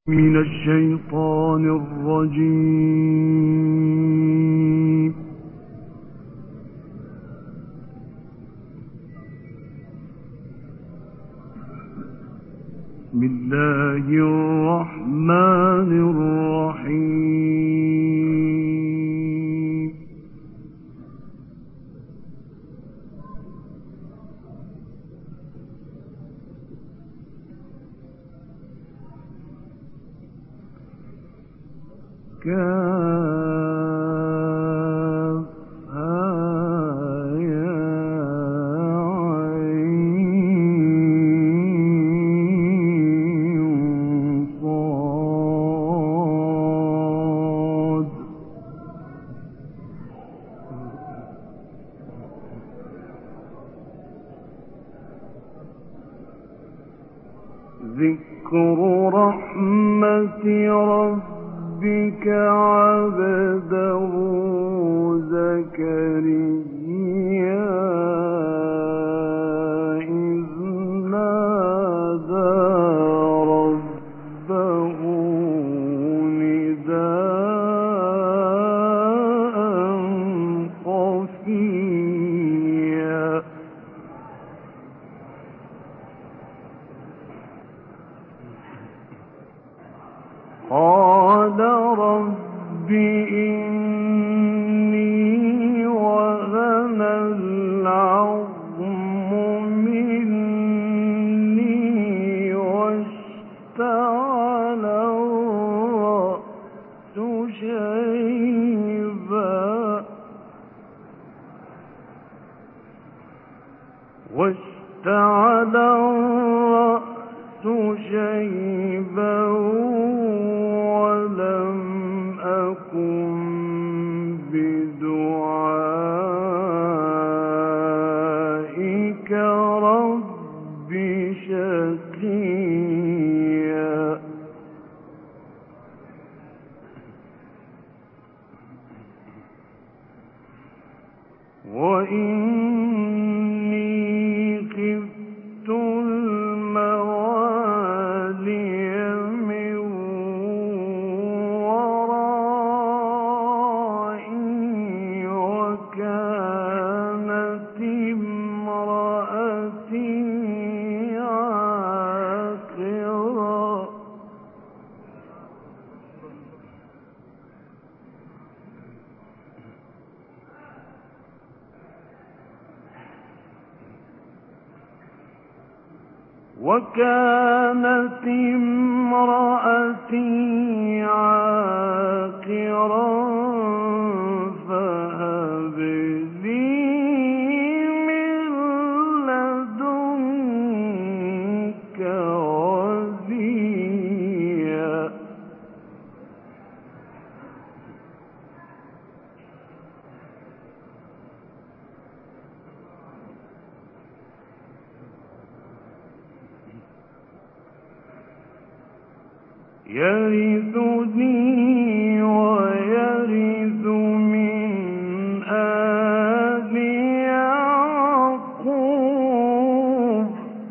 من الشيطان الرجيم. بسم الله الرحمن الرحيم. ذكر رحمة ربك عبده زكريا إذ نادى ربه نداء خفيا قال رب إني وهن العظم مني واشتعل الرأس شيبا ولم أكن بدعائك رب شقيا وإني خفت الموالي من ورائي وكانت امرأتي عاقرا فهب لي من لدنك وليا يرثني ويرث من آل يعقوب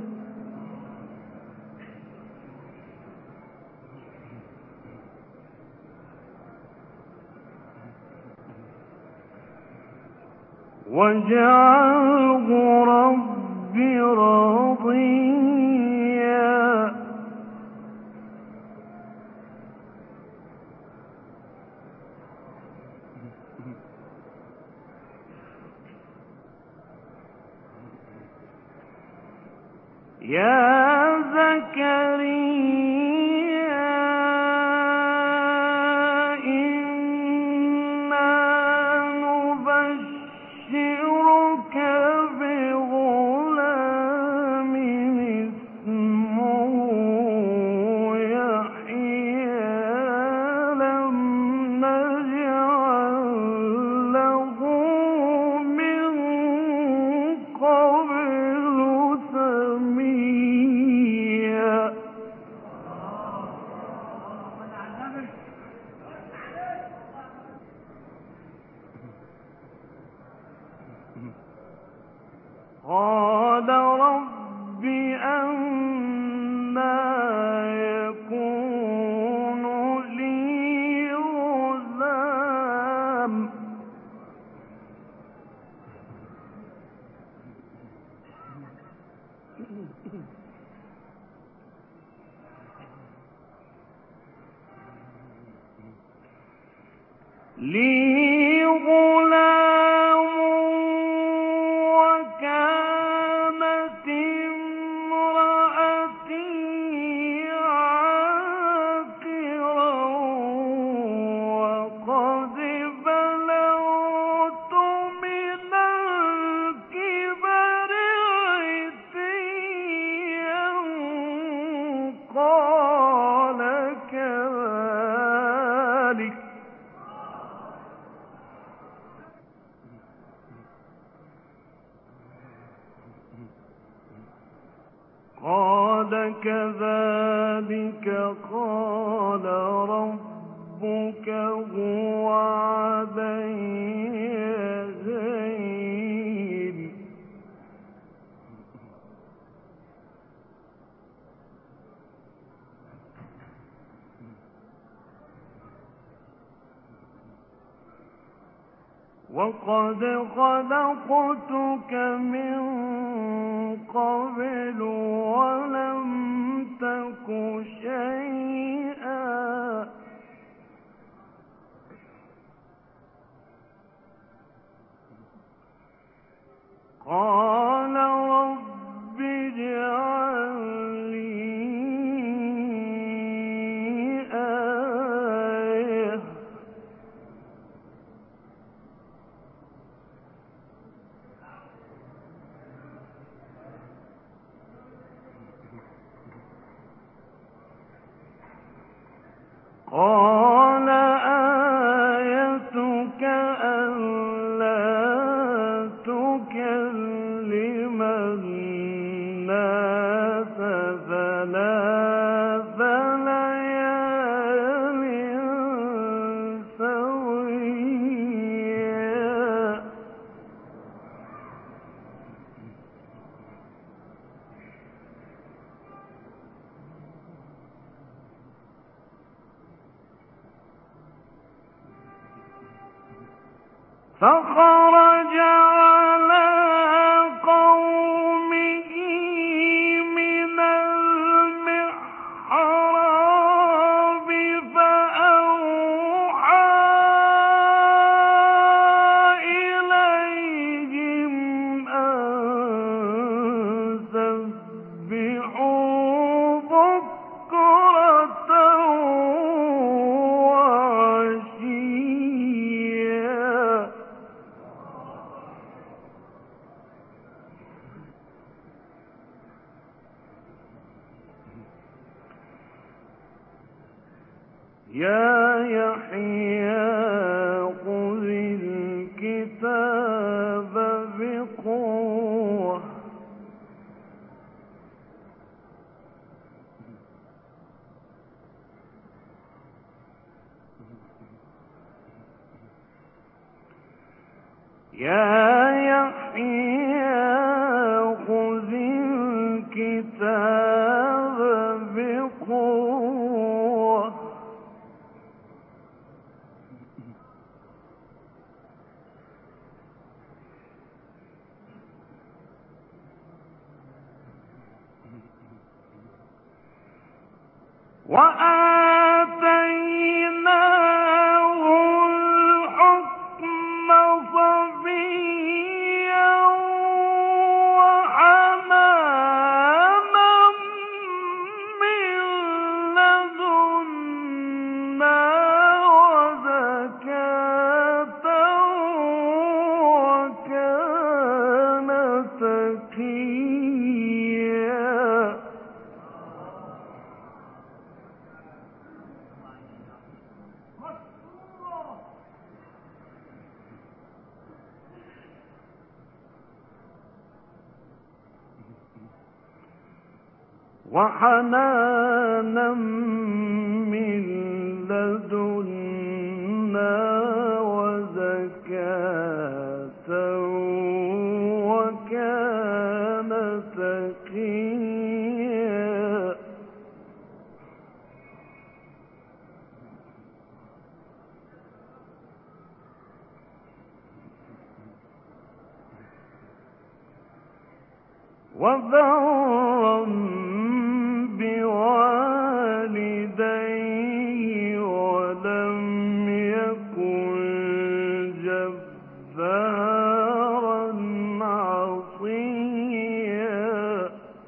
واجعله رب راضيا يا زكريا إنا نبشرك بغلام اسمه يحيى لم نجعل له من قبل سميا لي غلام وكانت امرأتي عاقرا وقد بلغت من الكبر عتيا قال كذلك قال ربك هو علي هين وقد خلقتك من قبل ولم تك شيئا قال رب اجعل لي آية قال آيتك ألا تكلم الناس ثلاث ليال سويا فخرج على قومه من المحراب فأوحى إليهم أن سبحوا بكرة وعشيا يا يحيى خذ الكتاب بقوة يا يحيى خذ الكتاب بقوة وآتيناه الحكم صبيا وحنانا من لدنا وزكاة وكان تقيا وحنانا من لدنا وزكاة وكان تقيا وبرا بوالديه ولم يكن جبارا عصيا.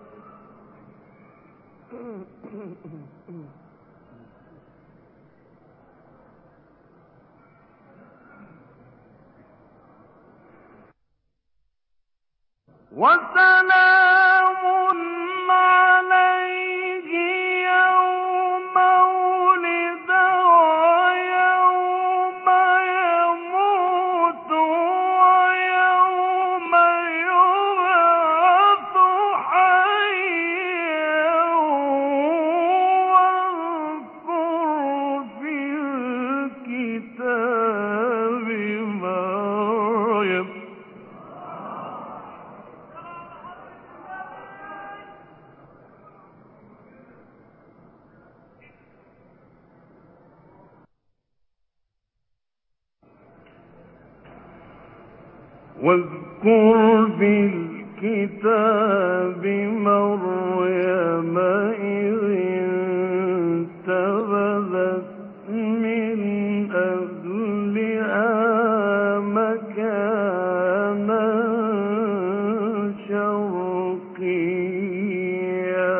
وسلام عليه يوم ولد ويوم يموت ويوم يبعث حيا. واذكر في الكتاب مريم واذكر في الكتاب مريم إذ انتبذت من أهلها مكانا شرقيا.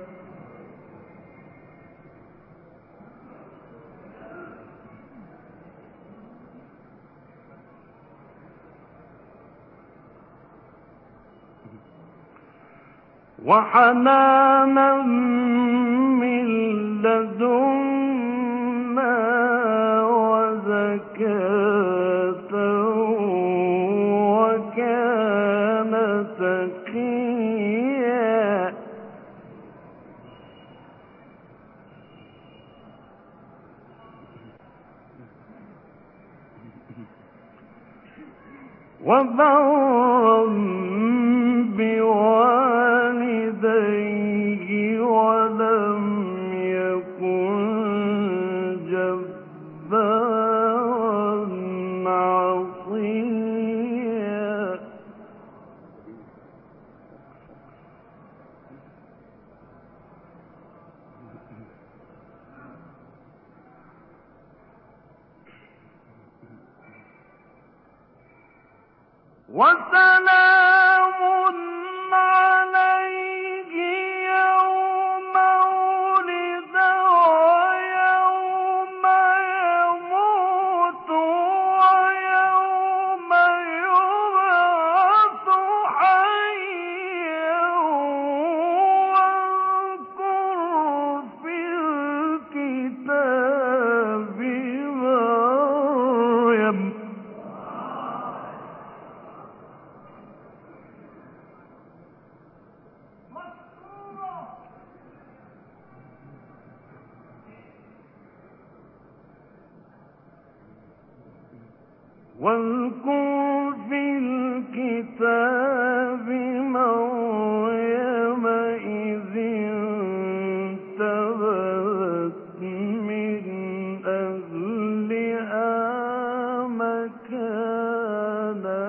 وحنانا من لدنا وزكاة وكان تقيا. وبرا بوالديه ولم يكن جبارا عصيا. وسلام عليه يوم ولد ويوم يموت ويوم يبعث حيا. واذكر في الكتاب مريم واذكر في الكتاب مريم إذ انتبذت من أهلها مكانا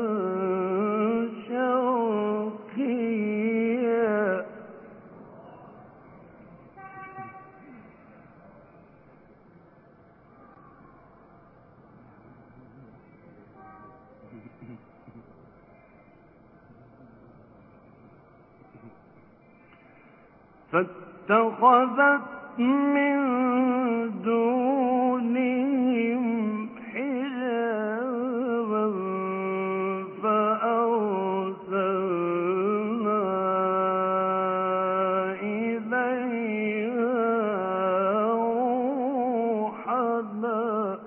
شرقيا. فاتخذت من دونهم حجابا فأرسلنا إليها روحنا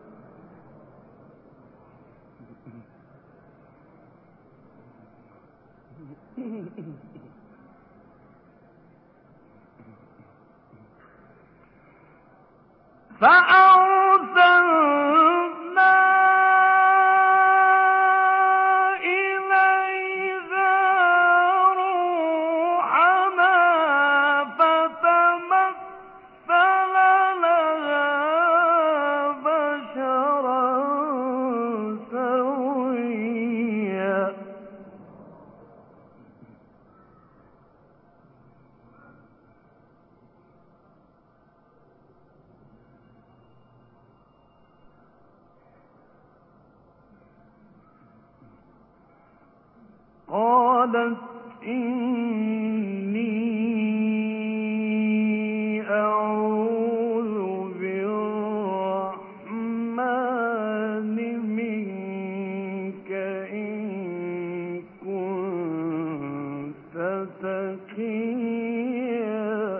فأرسلنا إليها روحنا فتمثل لها بشرا سويا. قالت إني أعوذ بالرحمن منك إن كنت تقيا.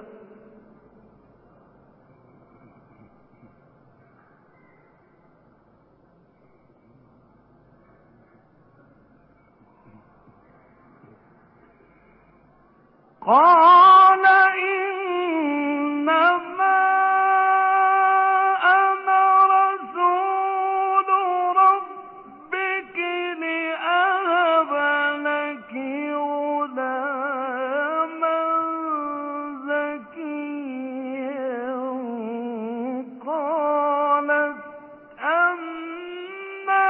قال إنما أنا رسول ربك لأهب لك غلاما زكيا. قالت أنى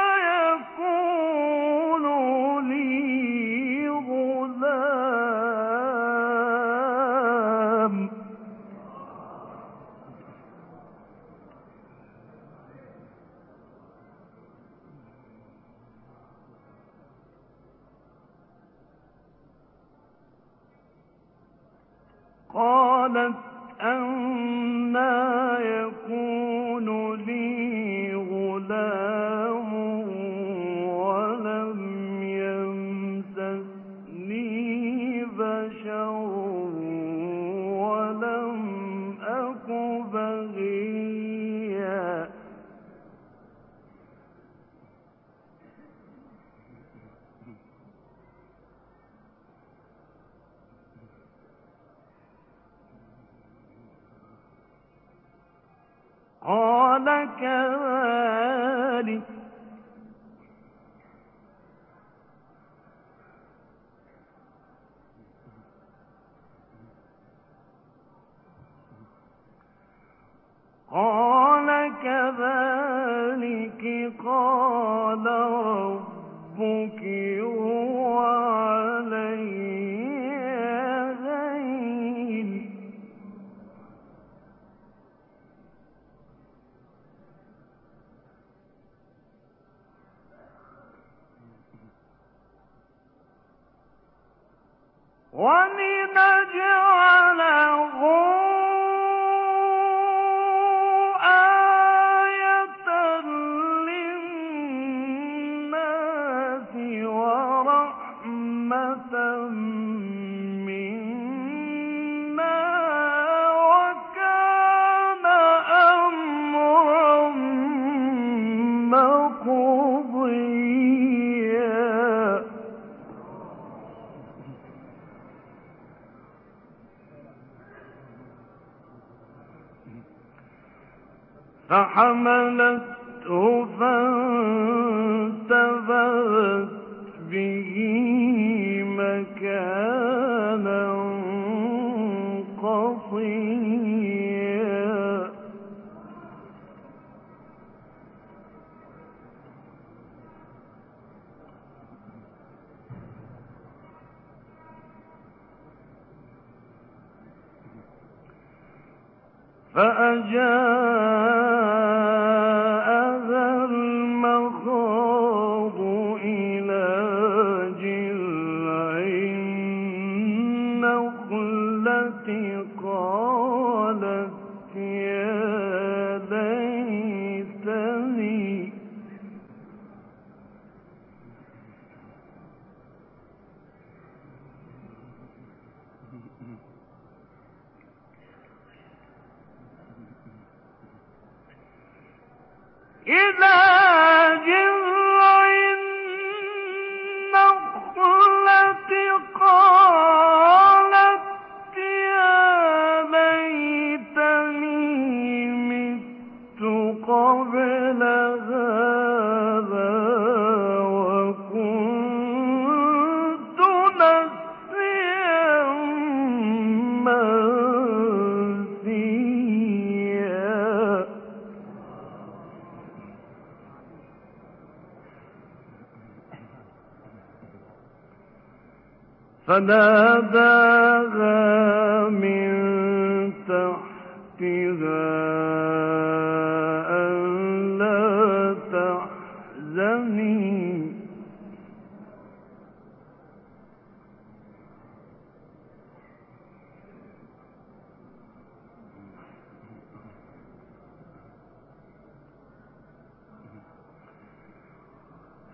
يكون لي غلام قالت أنى يكون لي غلام ولم يمسسني بشر ولم أك بغيا. قال كذلك قال ربك هو علي هين. ولنجعله آية للناس ورحمة منا وكان أمرا مقضيا. فحملته فانتبذت به مكانا قصيا. فأجاءها المخاض إلى جذع النخلة قالت يا ليتني إلى جذع النخلة قالت يا ليتني مت قبل هذا وكنت نسيا منسيا. فناداها من تحتها ألا تحزني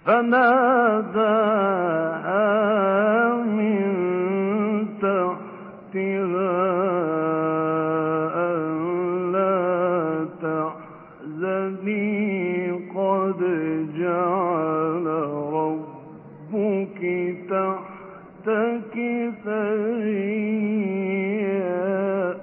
فناداها من تحتها ألا تحزني قد جعل ربك تحتك سريا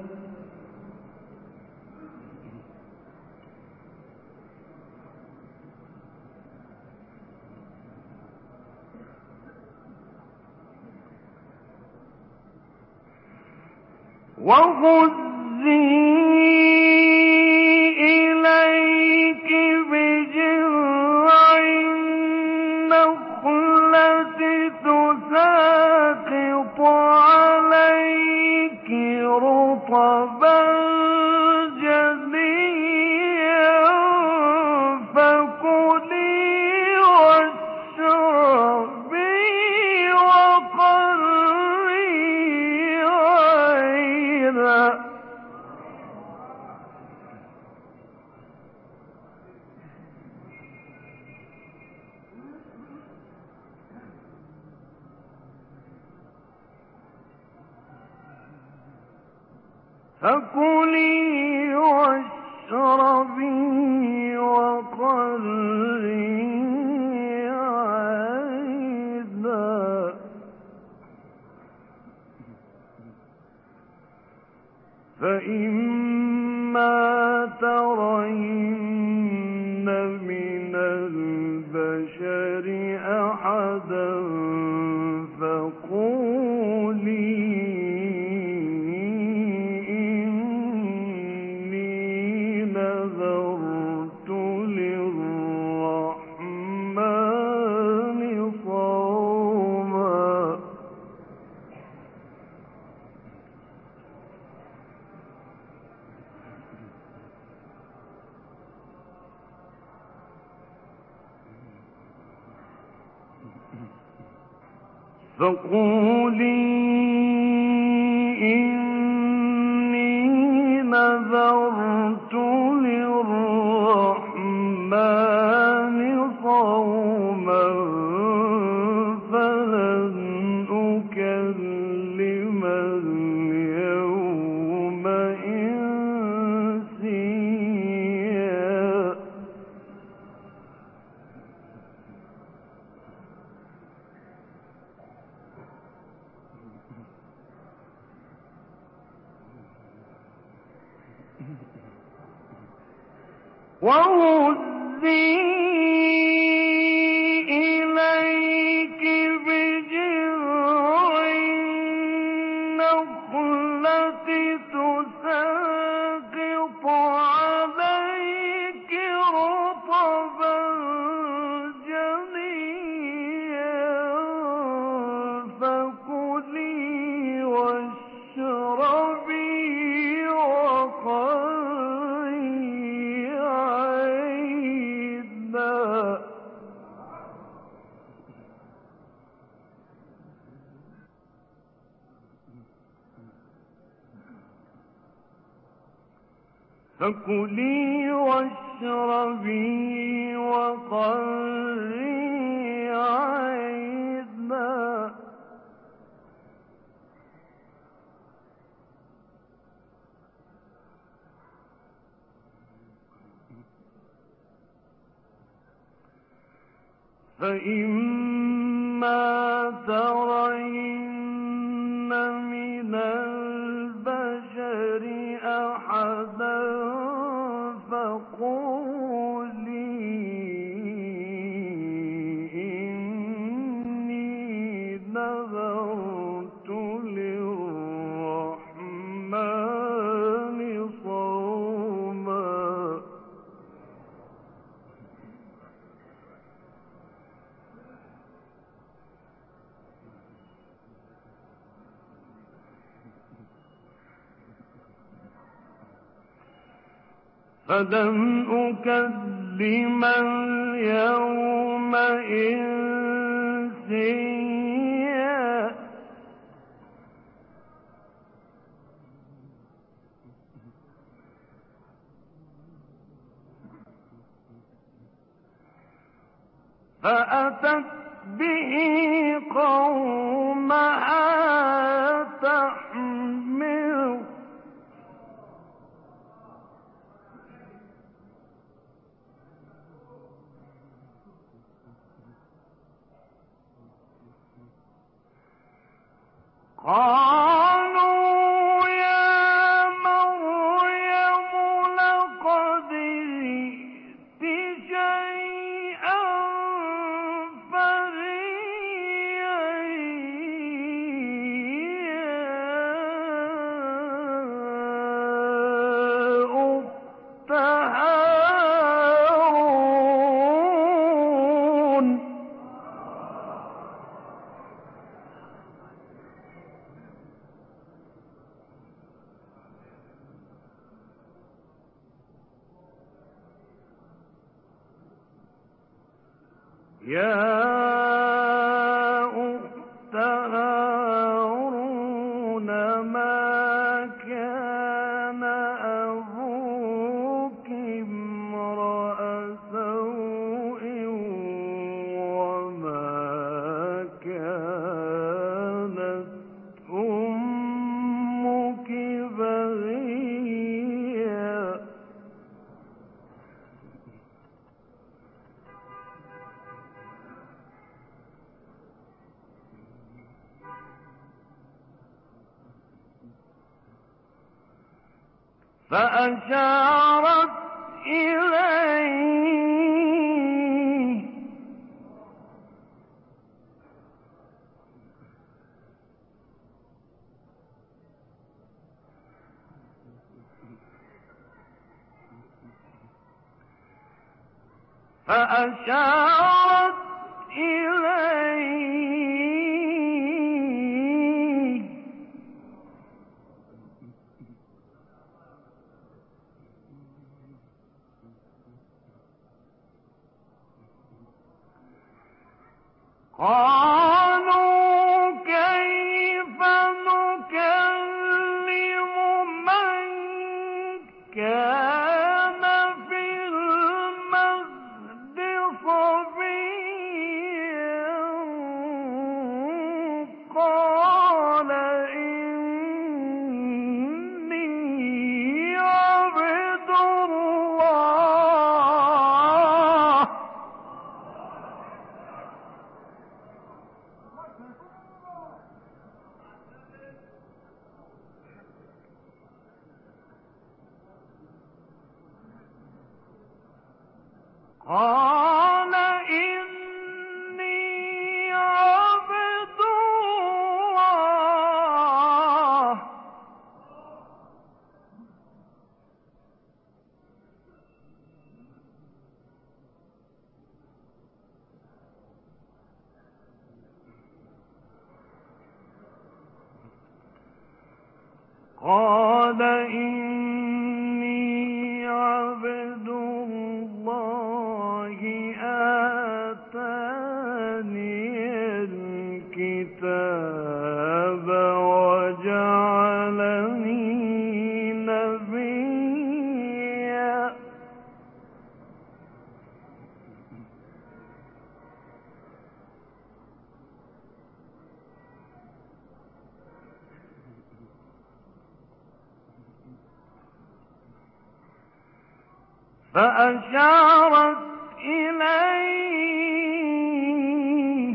وهزي إليك بجذع النخلة تساقط عليك رطبا جنيا فكلي واشربي وقري عينا فكلي واشربي وقري عينا فإما ترين من البشر أحدا فقولي إني نذرت للرحمن صوما فقولي إني نذرت للرحمن صوما فلن أكلم اليوم إنسيا وهزي إليك بجذع النخلة تساقط عليك رطبا جنيا فكلي واشربي وقري عينا فكلي واشربي وقري عينا فإما ترين من البشر أحدا فقولي إني نذرت للرحمن صوما فلن أكلم اليوم إنسيا فأتت به قومها تحمله قالوا يا مريم لقد جئت شيئا فريا يا أخت هارون يا أخت هارون ما كان أبوك امرأ سوء وما كانت أمك بغيا فأشارت إليه فأشارت إليه قالوا كيف نكلم من كان في المهد صبيا قال إني عبد الله قال إني عبد الله قال إني عبد الله آتاني الكتاب وجعلني نبيا فأشارت إليه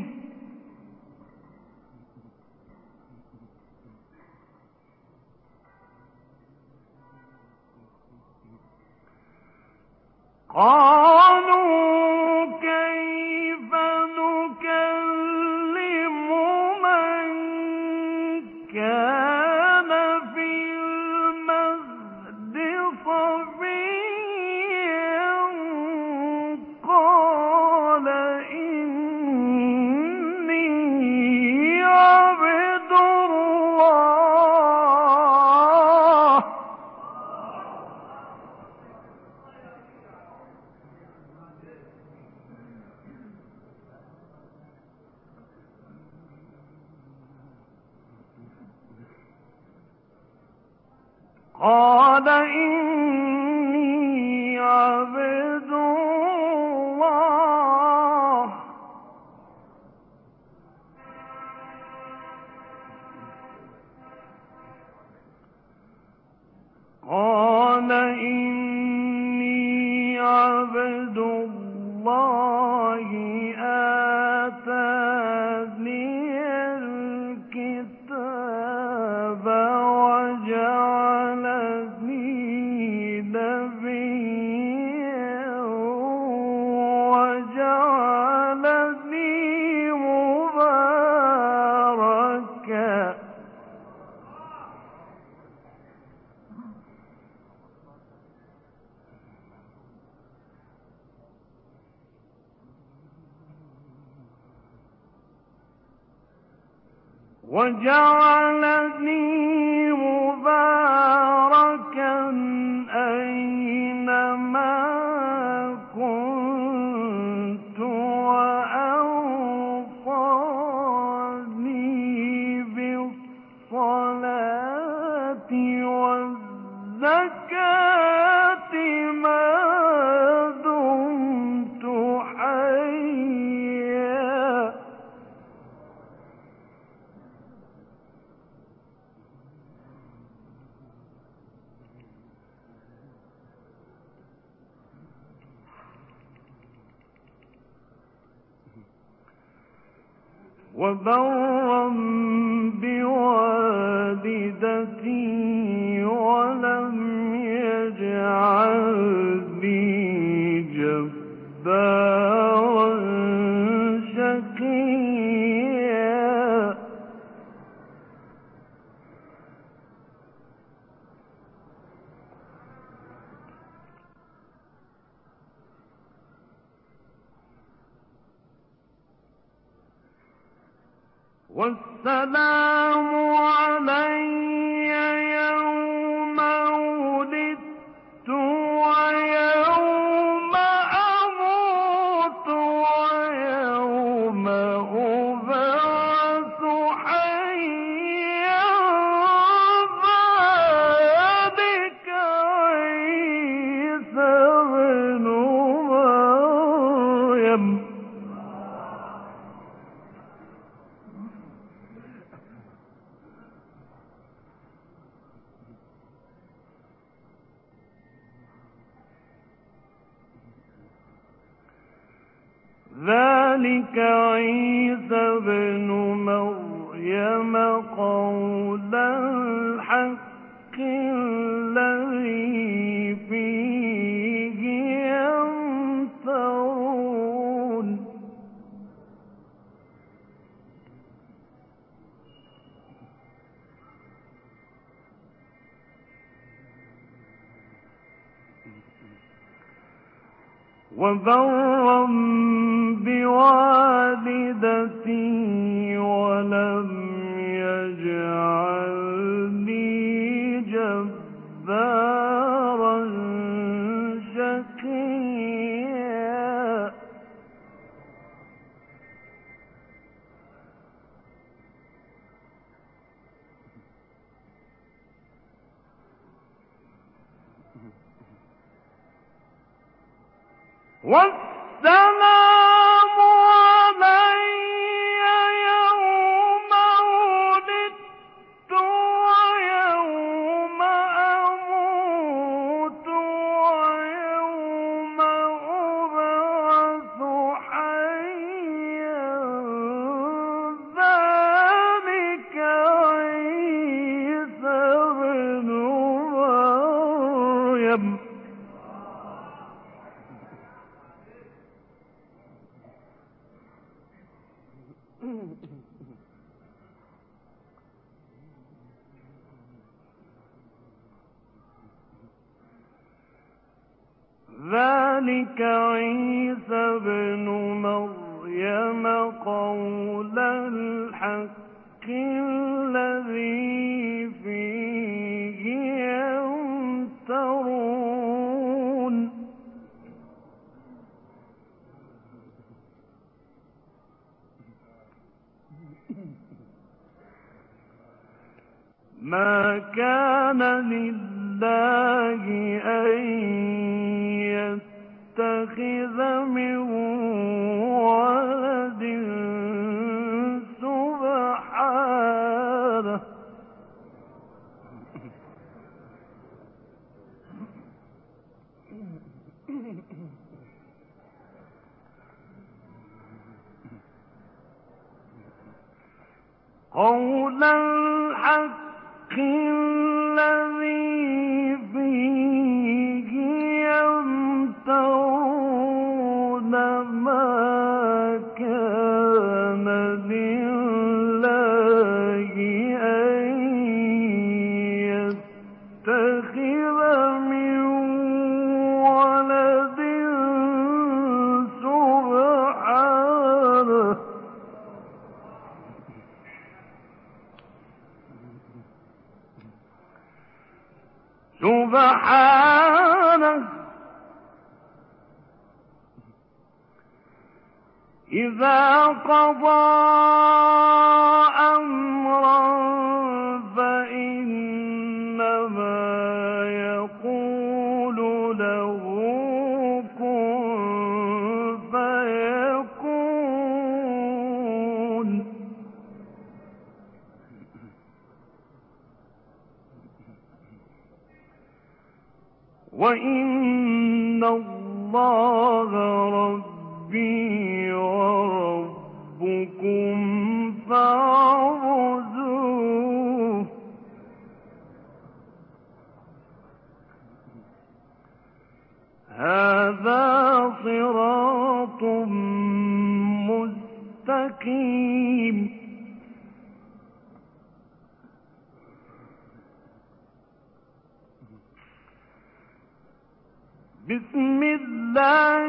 قالوا كيف نكلم من كان في المهد صبيا قال إني عبد الله قال إني عبد الله وجعلني مباركا أينما كنت وأوصاني بالصلاة والزكاة ما دمت حيا. وبرا بوالدتي ولم يجعلني جبارا شقيا. والسلام علي يوم ولدت ويوم أموت ويوم أبعث حيا. ذلك عيسى ابن مريم. ذلك عيسى ابن مريم قول الحق الذي فيه يمترون. وبرا بوالدتي ولم يجعلني جبارا شقيا. والسلام علي يوم ولدت ويوم أموت ويوم أبعث حيا. ذلك عيسى ابن مريم. ذلك عيسى ابن مريم قول الحق الذي فيه يمترون. ما كان لله أن يتخذ من ولد سبحانه. قول الحق الذي فيه يمترون. ما كان لله أن يتخذ من ولد سبحانه. سبحانه إذا قضى أمرا فإنما يقول له كن فيكون. وإن الله ربي وربكم فاعبدوه هذا صراط مستقيم. بسم الله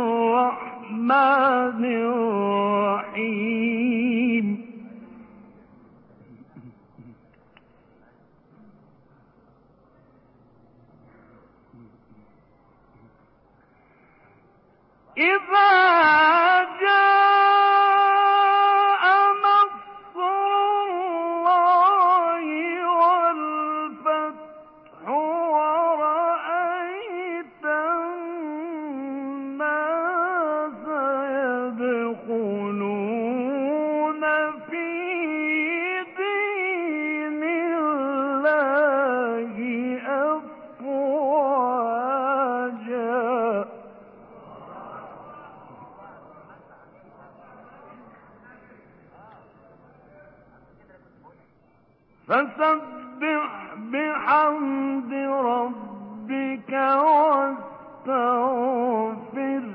الرحمن الرحيم. إذا جاء نصر الله والفتح ورأيت الناس يدخلون في دين الله أفواجا فسبح بحمد ربك واستغفره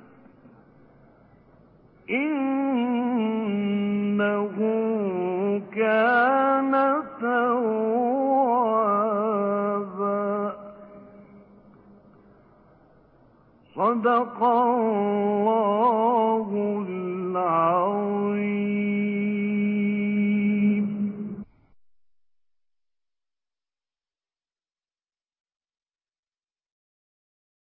إنه كان توابا. صدق الله العظيم.